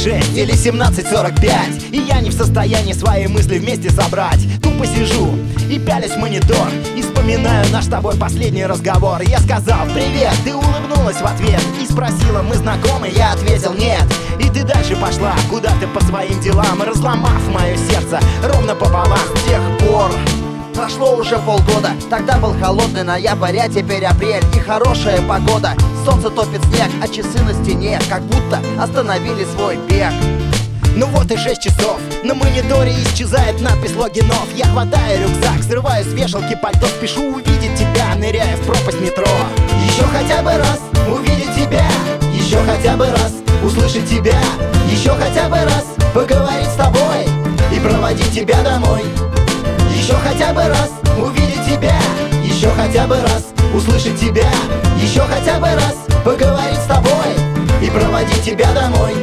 17:46 или 17:45, и я не в состоянии свои мысли вместе собрать. Тупо сижу и пялюсь в монитор, и вспоминаю наш с тобой последний разговор. Я сказал привет, ты улыбнулась в ответ и спросила, мы знакомы? Я ответил нет. И ты дальше пошла куда-то по своим делам, разломав мое сердце ровно пополам. С тех пор прошло уже полгода. Тогда был холодный ноябрь, а теперь апрель и хорошая погода. Солнце топит снег, а часы на стене как будто остановили свой бег. Ну вот и 6 часов, на мониторе исчезает надпись логинов. Я хватаю рюкзак, срываю с вешалки пальто, спешу увидеть тебя, ныряя в пропасть метро. Еще хотя бы раз увидеть тебя, еще хотя бы раз услышать тебя, еще хотя бы раз поговорить с тобой и проводить тебя домой. Еще хотя бы раз увидеть тебя, еще хотя бы раз услышать тебя, еще хотя бы раз поговорить с тобой и проводить тебя домой.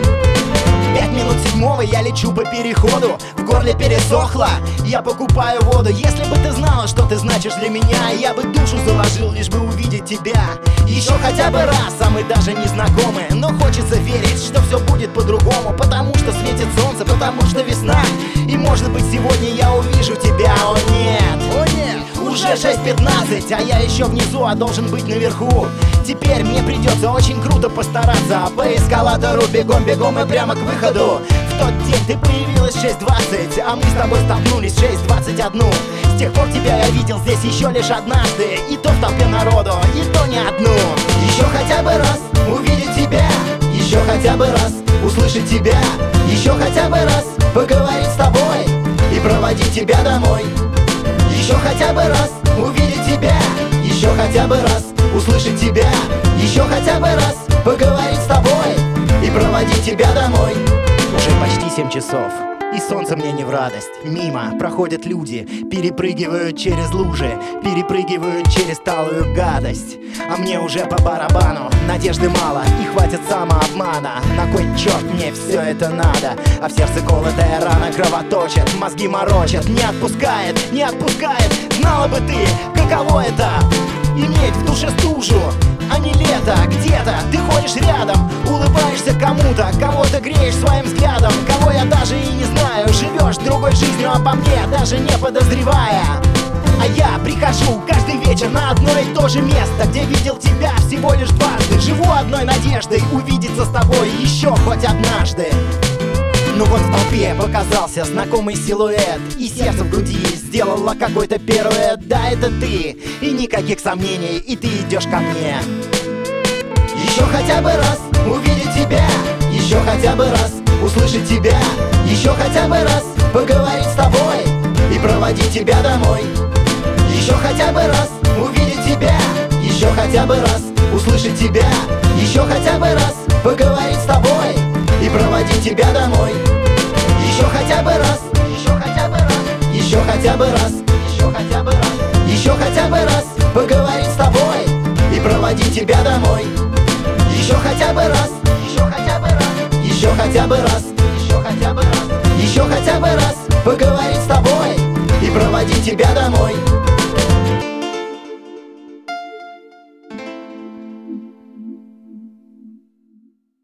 5 минут 7 я лечу по переходу, в горле пересохло, я покупаю воду. Если бы ты знала, что ты значишь для меня, я бы душу заложил, лишь бы увидеть тебя. Еще хотя бы раз, а мы даже не знакомы, но хочется верить, что все будет по-другому, потому что светит солнце, потому что весна, и может быть сегодня я увижу тебя. О нет, О нет! уже 6:15, а я еще внизу, а должен быть наверху. Теперь мне придется очень круто постараться, по эскалатору бегом-бегом и прямо к выходу. В тот день ты появилась в 6:20, а мы с тобой столкнулись в 6:21. С тех пор тебя я видел здесь еще лишь однажды, и то в толпе народу, и то не одну. Еще хотя бы раз увидеть тебя, еще хотя бы раз услышать тебя, еще хотя бы раз поговорить с тобой и проводить тебя домой. Еще хотя бы раз увидеть тебя, еще хотя бы раз услышать тебя, еще хотя бы раз поговорить с тобой и проводить тебя домой. Уже почти 7 часов, и солнце мне не в радость. Мимо проходят люди, перепрыгивают через лужи, перепрыгивают через талую гадость. А мне уже по барабану, надежды мало и хватит самообмана. На кой черт мне все это надо? А в сердце колотая рана кровоточит, мозги морочат, не отпускает, не отпускает. Знала бы ты, каково это иметь в душе стужу, а не лето. Где-то ты ходишь рядом, улыбаешься кому-то, кого-то греешь своим взглядом, кого я даже и не знаю. Живешь другой жизнью обо мне, даже не подозревая. А я прихожу каждый вечер на одно и то же место, где видел тебя всего лишь дважды. Живу одной надеждой увидеться с тобой еще хоть однажды. Ну вот в толпе показался знакомый силуэт, и сердце в груди сделало какой-то пируэт. Да, это ты, и никаких сомнений, и ты идешь ко мне. Еще хотя бы раз увидеть тебя, еще хотя бы раз услышать тебя, еще хотя бы раз поговорить с тобой и проводить тебя домой. Еще хотя бы раз увидеть тебя, еще хотя бы раз услышать тебя, еще хотя бы раз поговорить с тобой и проводить тебя домой. Еще хотя бы раз, еще хотя бы раз, еще хотя бы раз, еще хотя бы раз, еще хотя бы раз поговорить с тобой и проводить тебя домой. Еще хотя бы раз, еще хотя бы раз, еще хотя бы раз, еще хотя бы раз, еще хотя бы раз поговорить с тобой и проводить тебя домой.